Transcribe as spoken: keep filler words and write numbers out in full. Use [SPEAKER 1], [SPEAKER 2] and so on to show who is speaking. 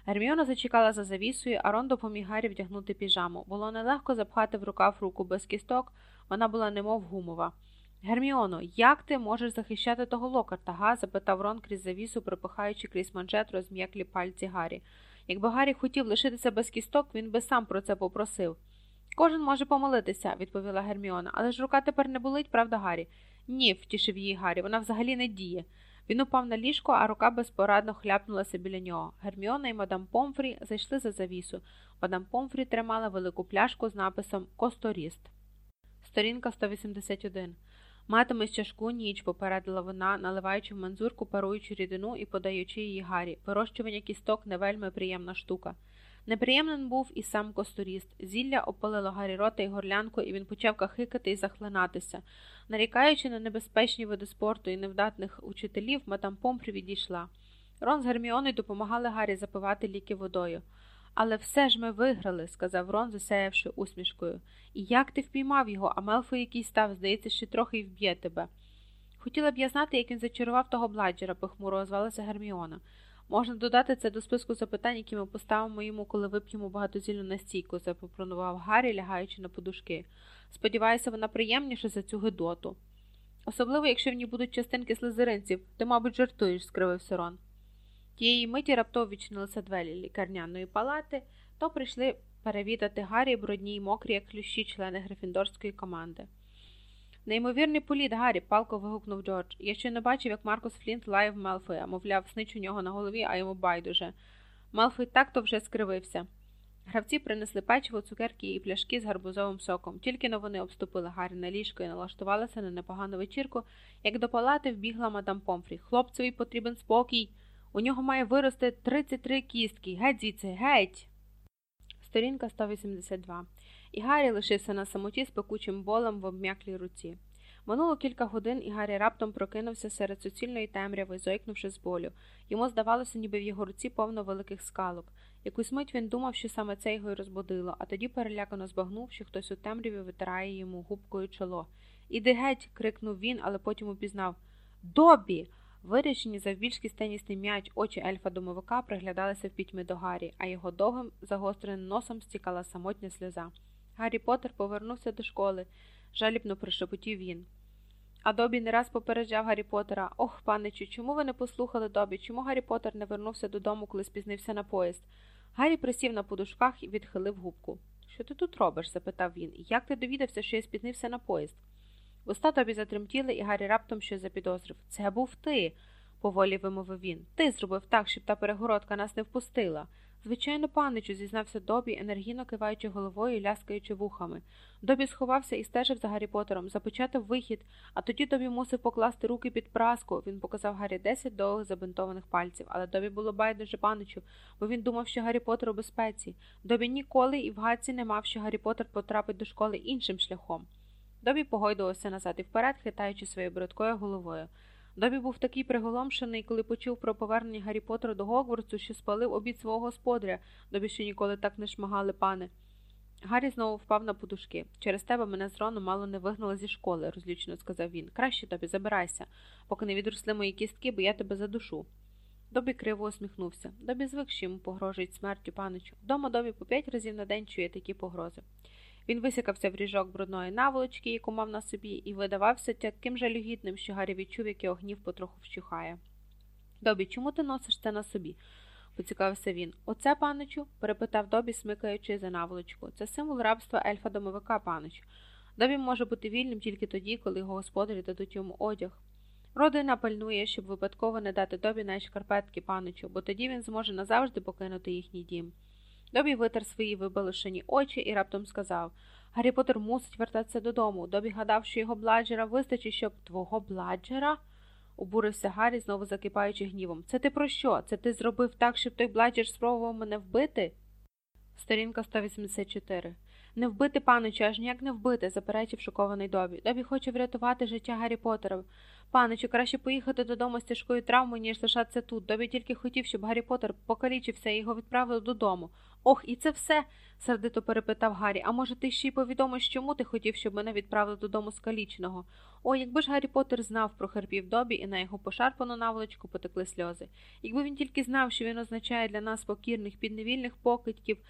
[SPEAKER 1] Герміона зачекала за завісою, а Рон допоміг Гаррі вдягнути піжаму. Було нелегко запхати в рукав руку без кісток, вона була немов гумова. «Герміоно, як ти можеш захищати того Локарта, га?» – запитав Рон крізь завісу, пропихаючи крізь манжет розм'яклі пальці Гаррі. Якби Гаррі хотів лишитися без кісток, він би сам про це попросив. «Кожен може помилитися», – відповіла Герміона. «Але ж рука тепер не болить, правда, Гаррі?» «Ні», – втішив її Гаррі, – «вона взагалі не діє». Він упав на ліжко, а рука безпорадно хляпнулася біля нього. Герміона і мадам Помфрі зайшли за завісу. Мадам Помфрі тримала велику пляшку з написом «Косторіст». Сторінка сто вісімдесят один. «Матимеш чашку ніч», – попередила вона, наливаючи в мензурку паруючу рідину і подаючи її Гаррі. Вирощування кісток – не вельми приємна штука. Неприємним був і сам Косторіст. Зілля опалило Гаррі рота і горлянку, і він почав кахикати і захлинатися. Нарікаючи на небезпечні види спорту і невдатних учителів, мадам Помфрі відійшла. Рон з Герміоною допомагали Гаррі запивати ліки водою. «Але все ж ми виграли», – сказав Рон, засяявши усмішкою. «І як ти впіймав його, а Мелфой який став, здається, ще трохи й вб'є тебе». «Хотіла б я знати, як він зачарував того Бладжера», – похмуро озвалася Герміона. «Можна додати це до списку запитань, які ми поставимо йому, коли вип'ємо багатозільну настійку», – запропонував Гаррі, лягаючи на подушки. «Сподіваюся, вона приємніша за цю гидоту». «Особливо, якщо в ній будуть частинки слизеринців. Ти, мабуть, жартуєш», – скривився Рон. Тієї миті раптово відчинилися двері лікарняної палати, то прийшли перевідати Гаррі брудні й мокрі, як клющі, члени грифіндорської команди. «Неймовірний політ, Гаррі!» – палко вигукнув Джордж. «Я ще не бачив, як Маркус Флінт лаяв Мелфоя, мовляв, снич у нього на голові, а йому байдуже». Мелфой так-то вже скривився. Гравці принесли печиво, цукерки і пляшки з гарбузовим соком. Тільки-но вони обступили Гаррі на ліжко і налаштувалися на непогану вечірку, як до палати вбігла мадам Помфрі. «Хлопцеві потрібен спокій! У нього має вирости тридцять три кістки! Геть звідси, геть!» Сторінка сто вісімдесят два. І Гаррі лишився на самоті з пекучим болем в обм'яклій руці. Минуло кілька годин, і Гаррі раптом прокинувся серед суцільної темряви, зойкнувши з болю. Йому здавалося, ніби в його руці повно великих скалок. Якусь мить він думав, що саме це його й розбудило, а тоді перелякано збагнув, що хтось у темряві витирає йому губкою чоло. «Іди геть!» – крикнув він, але потім упізнав. «Добі!» Вирішені завбільшки тенісний м'яч очі ельфа-домовика приглядалися в пітьмі до Гаррі, а його довгим загостреним носом стікала самотня сльоза. Гаррі Поттер повернувся до школи, жалібно прошепотів він. А Добі не раз попереджав Гаррі Поттера: «Ох, паничу, чому ви не послухали Добі? Чому Гаррі Поттер не вернувся додому, коли спізнився на поїзд?» Гаррі присів на подушках і відхилив губку. «Що ти тут робиш?» – запитав він. «Як ти довідався, що я спізнився на поїзд?» Вуста Добі затремтіли, і Гаррі раптом щось запідозрив. «Це був ти!» – поволі вимовив він. «Ти зробив так, щоб та перегородка нас не впустила». «Звичайно, паничу», – зізнався Добі, енергійно киваючи головою і ляскаючи вухами. Добі сховався і стежив за Гаррі Поттером, запечатав вихід, а тоді Добі мусив покласти руки під праску. Він показав Гаррі десять довгих забинтованих пальців, але Добі було байдуже паничу, бо він думав, що Гаррі Поттер у безпеці. Добі ніколи і в гадці не мав, що Гаррі Поттер потрапить до школи іншим шляхом. Добі погойдувався назад і вперед, хитаючи своєю бридкою головою. Добі був такий приголомшений, коли почув про повернення Гаррі Поттера до Гогвартсу, що спалив обід свого господаря. Добі ще ніколи так не шмагали, пане. Гаррі знову впав на подушки. «Через тебе мене з Роном мало не вигнали зі школи», – розлючено сказав він. «Краще, Добі, забирайся, поки не відросли мої кістки, бо я тебе задушу». Добі криво усміхнувся. Добі звик, що йому погрожують смертю, паничу. Вдома Добі по п'ять разів на день чує такі погрози. Він висякався в ріжок брудної наволочки, яку мав на собі, і видавався таким жалюгідним, що Гаррі відчув, як його гнів потроху вщухає. «Добі, чому ти носиш це на собі?» – поцікавився він. «Оце, паничу?» – перепитав Добі, смикаючи за наволочку. «Це символ рабства ельфа-домовика, паничу. Добі може бути вільним тільки тоді, коли його господарі дадуть йому одяг. Родина пильнує, щоб випадково не дати Добі навіть шкарпетки, паничу, бо тоді він зможе назавжди покинути їхній дім». Добі витер свої вибалушені очі і раптом сказав: «Гаррі Поттер мусить вертатися додому». Добі гадав, що його Бладжера вистачить, щоб... «Твого Бладжера?» – обурився Гаррі, знову закипаючи гнівом. «Це ти про що? Це ти зробив так, щоб той Бладжер спробував мене вбити?» Сторінка сто вісімдесят чотири. «Не вбити, паничу, аж ніяк не вбити», – заперечив шокований Добі. «Добі хоче врятувати життя Гаррі Поттера. Паничу, краще поїхати додому з тяжкою травмою, ніж лишатися тут. Добі тільки хотів, щоб Гаррі Поттер покалічився і його відправили додому. Ох, і це все? Сердито перепитав Гаррі. А може, ти ще й повідомиш, чому ти хотів, щоб мене відправили додому скаліченого? О, якби ж Гаррі Поттер знав, прохерпів Добі, і на його пошарпану наволочку потекли сльози. Якби він тільки знав, що він означає для нас покірних підневільних покидьків,